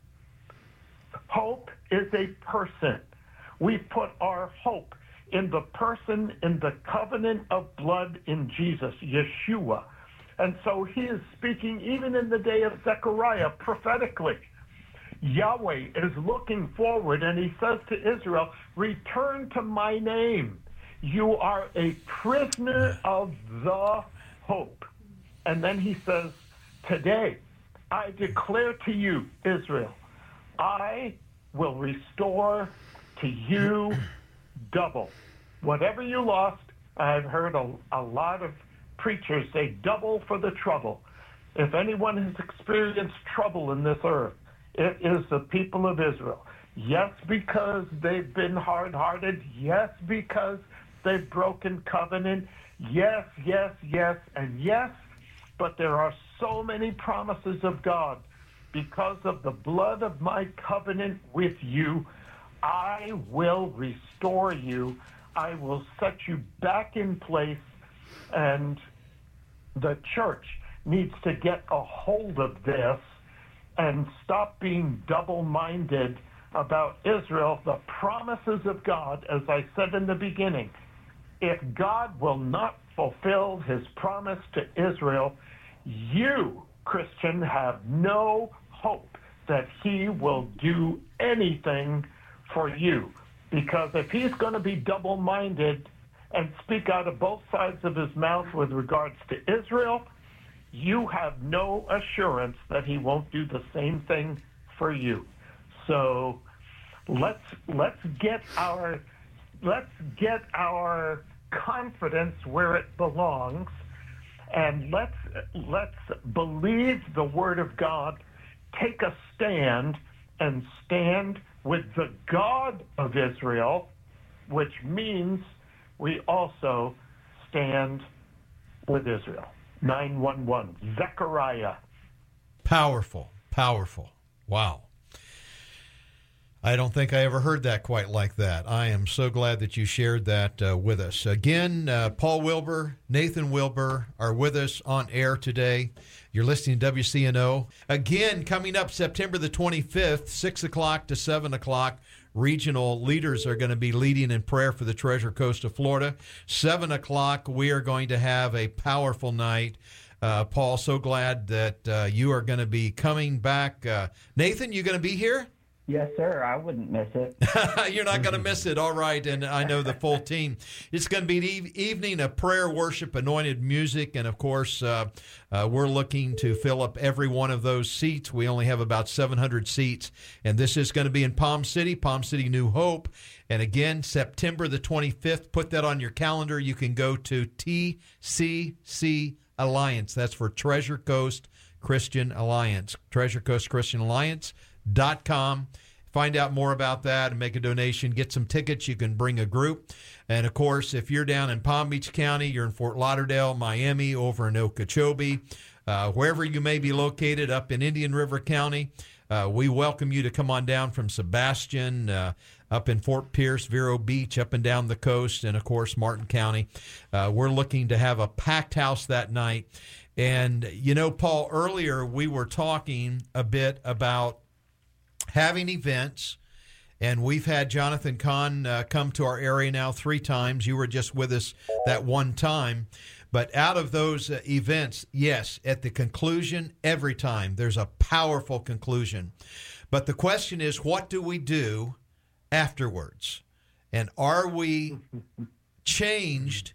Hope is a person. We put our hope in the person, in the covenant of blood in Jesus, Yeshua. And so he is speaking even in the day of Zechariah prophetically. Yahweh is looking forward and he says to Israel, return to my name. You are a prisoner of the hope. And then he says, today I declare to you, Israel, I will restore to you double. Whatever you lost, I've heard a, a lot of preachers say double for the trouble. If anyone has experienced trouble in this earth, it is the people of Israel. Yes, because they've been hard-hearted. Yes, because they've broken covenant. Yes, yes, yes, and yes. But there are so many promises of God. Because of the blood of my covenant with you, I will restore you. I will set you back in place. And the church needs to get a hold of this and stop being double-minded about Israel. The promises of God, as I said in the beginning, if God will not fulfill his promise to Israel, you, Christian, have no hope that he will do anything for you. Because if he's going to be double-minded and speak out of both sides of his mouth with regards to Israel, you have no assurance that he won't do the same thing for you. So let's let's get our let's get our confidence where it belongs, and let's let's believe the word of God, take a stand, and stand with the God of Israel, which means we also stand with Israel. nine one one, Zechariah. Powerful, powerful. Wow. I don't think I ever heard that quite like that. I am so glad that you shared that uh, with us. Again, uh, Paul Wilbur, Nathan Wilbur are with us on air today. You're listening to W C N O. Again, coming up September the twenty-fifth, six o'clock to seven o'clock, regional leaders are going to be leading in prayer for the Treasure Coast of Florida. seven o'clock, we are going to have a powerful night. Uh, Paul, so glad that uh, you are going to be coming back. Uh, Nathan, you going to be here? Yes, sir. I wouldn't miss it. You're not going to miss it. All right. And I know the full team. It's going to be an e- evening of prayer, worship, anointed music. And, of course, uh, uh, we're looking to fill up every one of those seats. We only have about seven hundred seats. And this is going to be in Palm City, Palm City, New Hope. And, again, September the twenty-fifth. Put that on your calendar. You can go to T C C Alliance. That's for Treasure Coast Christian Alliance. Treasure Coast Christian Alliance. Dot com. Find out more about that and make a donation. Get some tickets. You can bring a group. And, of course, if you're down in Palm Beach County, you're in Fort Lauderdale, Miami, over in Okeechobee, uh, wherever you may be located up in Indian River County, uh, we welcome you to come on down from Sebastian, uh, up in Fort Pierce, Vero Beach, up and down the coast, and, of course, Martin County. Uh, we're looking to have a packed house that night. And, you know, Paul, earlier we were talking a bit about having events, and we've had Jonathan Kahn uh, come to our area now three times. You were just with us that one time. But out of those uh, events, yes, at the conclusion, every time, there's a powerful conclusion. But the question is, what do we do afterwards? And are we changed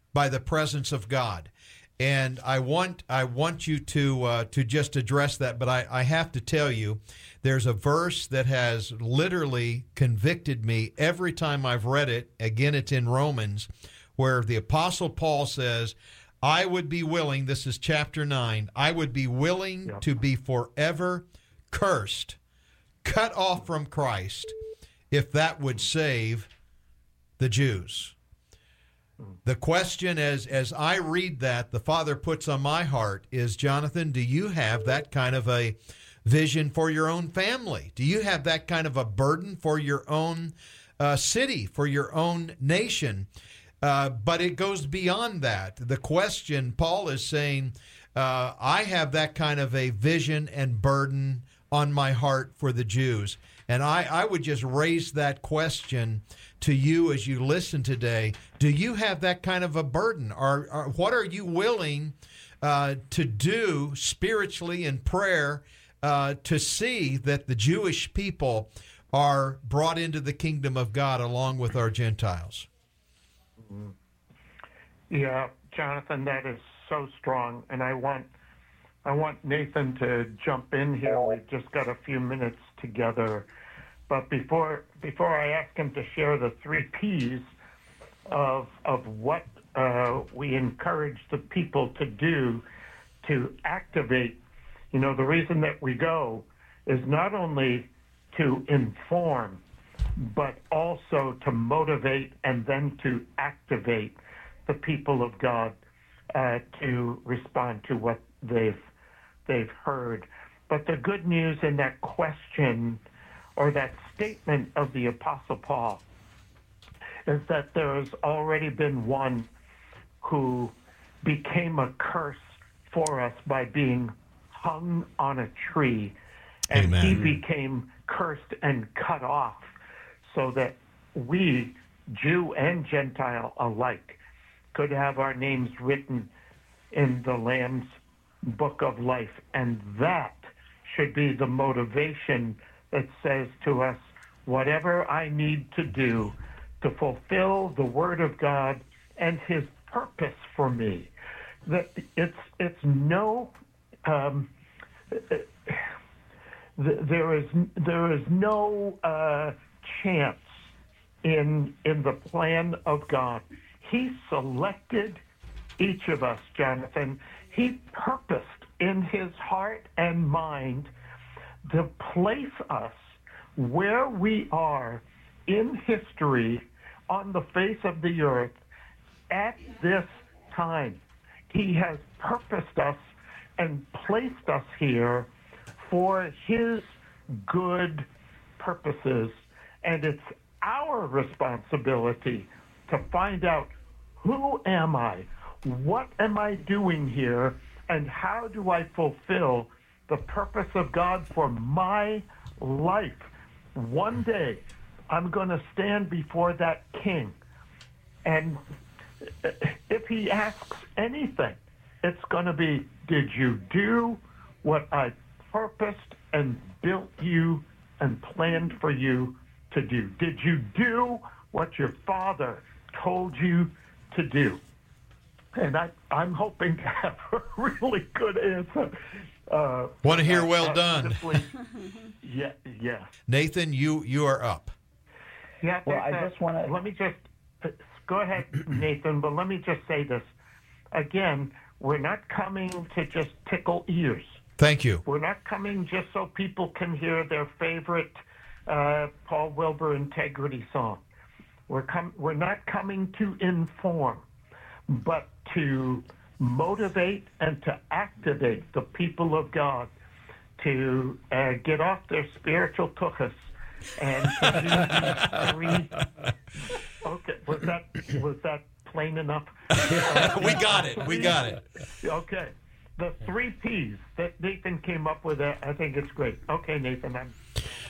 by the presence of God. And I want I want you to uh, to just address that, but I, I have to tell you, there's a verse that has literally convicted me every time I've read it. Again, it's in Romans, where the Apostle Paul says, I would be willing, this is chapter nine, I would be willing yep. to be forever cursed, cut off from Christ, if that would save the Jews. The question, as as I read that, the Father puts on my heart is, Jonathan, do you have that kind of a vision for your own family? Do you have that kind of a burden for your own uh, city, for your own nation? Uh, but it goes beyond that. The question, Paul is saying, uh, I have that kind of a vision and burden on my heart for the Jews. And I, I would just raise that question to you as you listen today. Do you have that kind of a burden? Or, or what are you willing uh, to do spiritually in prayer uh, to see that the Jewish people are brought into the kingdom of God along with our Gentiles? Yeah, Jonathan, that is so strong. And I want I want Nathan to jump in here. We've just got a few minutes together. But before before I ask him to share the three P's of of what uh, we encourage the people to do to activate, you know, the reason that we go is not only to inform, but also to motivate and then to activate the people of God uh, to respond to what they've they've heard. But the good news in that question or that statement of the Apostle Paul is that there has already been one who became a curse for us by being hung on a tree, and Amen. He became cursed and cut off so that we, Jew and Gentile alike, could have our names written in the Lamb's book of life. And that should be the motivation that says to us, whatever I need to do to fulfill the Word of God and His purpose for me, that it's it's no um, there is there is no uh, chance in in the plan of God. He selected each of us, Jonathan. He purposed in His heart and mind to place us where we are in history on the face of the earth at this time. He has purposed us and placed us here for His good purposes. And it's our responsibility to find out, who am I? What am I doing here? And how do I fulfill the purpose of God for my life? One day, I'm going to stand before that king. And if he asks anything, it's going to be, did you do what I purposed and built you and planned for you to do? Did you do what your father told you to do? And I, I'm hoping to have a really good answer. Uh, Want to hear well uh, done. Simply, yeah, yeah. Nathan, you, you are up. Yeah, well, I just want to... Let me just... Go ahead, Nathan, but let me just say this. Again, we're not coming to just tickle ears. Thank you. We're not coming just so people can hear their favorite uh, Paul Wilbur Integrity song. We're com- We're not coming to inform, but to motivate and to activate the people of God to uh, get off their spiritual tuchus and to do these three. Okay, was that was that plain enough? we got it. We got it. Okay, the three P's that Nathan came up with. I think it's great. Okay, Nathan, I'm.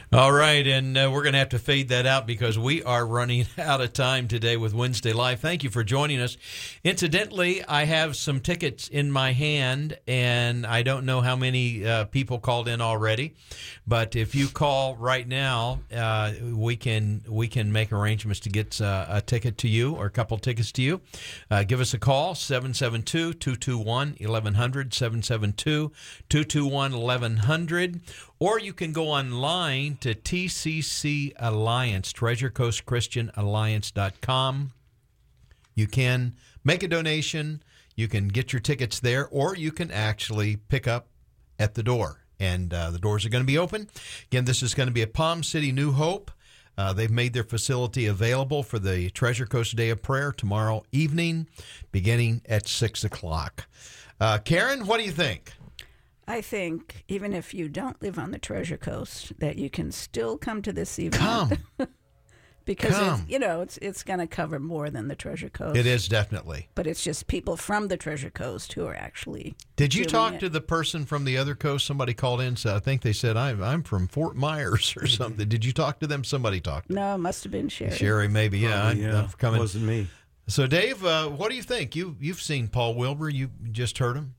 All right, and uh, we're going to have to fade that out because we are running out of time today with Wednesday Live. Thank you for joining us. Incidentally, I have some tickets in my hand, and I don't know how many uh, people called in already, but if you call right now, uh, we can we can make arrangements to get uh, a ticket to you or a couple tickets to you. Uh, give us a call, seven seven two, two two one, eleven hundred, seven seven two, two two one, eleven hundred. Or you can go online to T C C Alliance, Treasure Coast Christian Alliance dot com. You can make a donation. You can get your tickets there, or you can actually pick up at the door. And uh, the doors are going to be open. Again, this is going to be at Palm City, New Hope. Uh, they've made their facility available for the Treasure Coast Day of Prayer tomorrow evening, beginning at six o'clock. Uh, Karen, what do you think? I think even if you don't live on the Treasure Coast, that you can still come to this event. Come. because, Come. It's, you know, it's it's going to cover more than the Treasure Coast. It is, definitely. But it's just people from the Treasure Coast who are actually Did you doing talk it. to the person from the other coast? Somebody called in and said, I think they said, I'm, I'm from Fort Myers or something. Did you talk to them? Somebody talked to them. No, it must have been Sherry. Sherry, maybe. Yeah, Probably, I'm, yeah. I'm coming. Wasn't me. So, Dave, uh, what do you think? You, you've seen Paul Wilbur. You just heard him.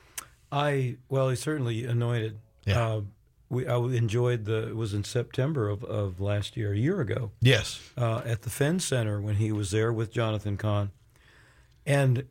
I well, he's certainly anointed. Yeah. Uh, we I enjoyed the. It was in September of, of last year, a year ago. Yes. Uh, at the Fenn Center when he was there with Jonathan Cahn, and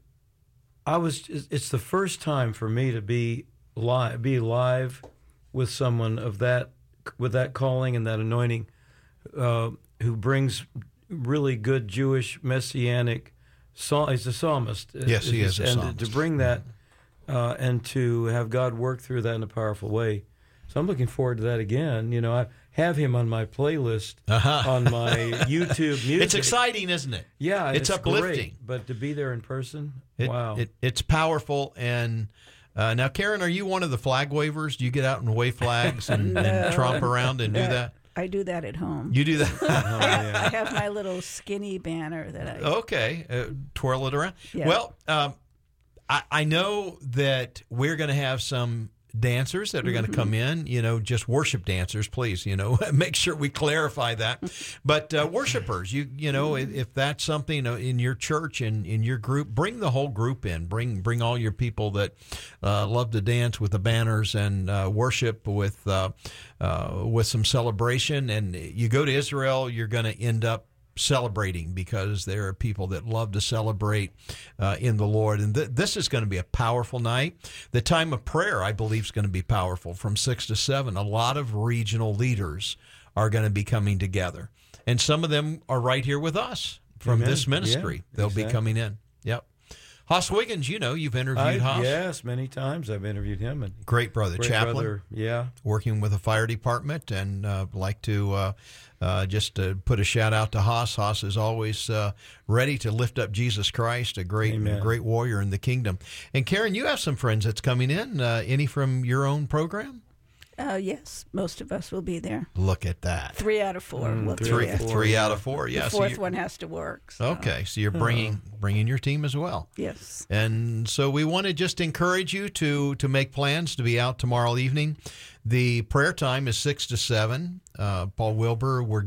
I was. It's the first time for me to be live, be live with someone of that, with that calling and that anointing, uh, who brings really good Jewish messianic. Psalm, he's a psalmist. Yes, he is a and psalmist. to bring that. Uh, and to have God work through that in a powerful way. So I'm looking forward to that again. You know, I have him on my playlist Uh-huh. on my YouTube music. It's exciting, isn't it? Yeah, It's it's uplifting. great. But to be there in person, It, wow. It, it's powerful. And uh, now, Karen, are you one of the flag wavers? Do you get out and wave flags and, and tromp around and do that? I do that at home. You do that? Oh, yeah. I have my little skinny banner that I. Okay. Uh, twirl it around. Yeah. Well, um, I, I know that we're going to have some dancers that are going to Mm-hmm. come in, you know, just worship dancers, please, you know, make sure we clarify that. But uh, worshipers, you you know, if, if that's something in your church and in your group, bring the whole group in. Bring bring all your people that uh, love to dance with the banners and uh, worship with uh, uh, with some celebration. And you go to Israel, you're going to end up celebrating because there are people that love to celebrate uh, in the Lord. And th- this is going to be a powerful night. The time of prayer, I believe, is going to be powerful from six to seven. A lot of regional leaders are going to be coming together. And some of them are right here with us from Amen. this ministry. Yeah, They'll be exactly. coming in. Yep. Haas Wiggins, you know, you've interviewed I, Haas. yes, many times I've interviewed him. And Great brother, great chaplain. brother, yeah. Working with the fire department, and uh, like to uh, uh, just uh, put a shout out to Haas. Haas is always uh, ready to lift up Jesus Christ, a great, Amen. great warrior in the kingdom. And Karen, you have some friends that's coming in. Uh, any from your own program? Uh, yes, most of us will be there. Look at that. Three out of four. Mm, will three be Three, there. four, three yeah. out of four. Yeah. The so fourth you- one has to work. So. Okay, so you're bringing bringing your team as well. Yes. And so we want to just encourage you to to make plans to be out tomorrow evening. The prayer time is six to seven. Uh, Paul Wilbur, we're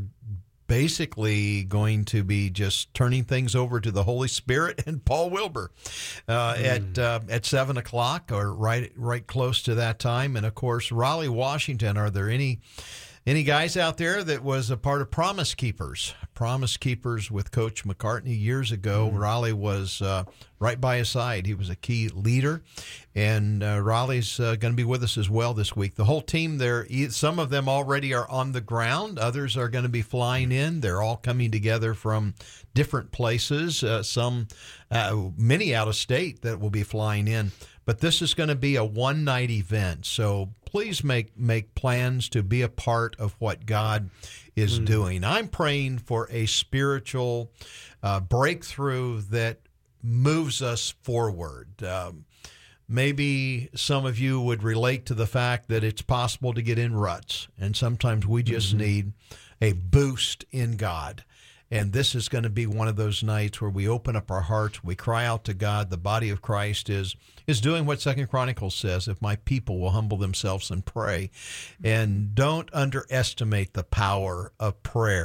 basically going to be just turning things over to the Holy Spirit and Paul Wilbur uh, mm. at uh, at seven o'clock or right right close to that time. And of course, Raleigh, Washington. Are there any any guys out there that was a part of Promise Keepers? Promise Keepers with Coach McCartney years ago. Mm. Raleigh was uh, right by his side. He was a key leader, and uh, Raleigh's uh, going to be with us as well this week. The whole team there, some of them already are on the ground. Others are going to be flying in. They're all coming together from different places, uh, some, uh, many out of state that will be flying in. But this is going to be a one-night event, so please make make plans to be a part of what God is mm. doing. I'm praying for a spiritual uh, breakthrough that moves us forward. Um, maybe some of you would relate to the fact that it's possible to get in ruts, and sometimes we just mm-hmm. need a boost in God. And this is going to be one of those nights where we open up our hearts, we cry out to God. The body of Christ is is doing what Second Chronicles says, if my people will humble themselves and pray. And don't underestimate the power of prayer.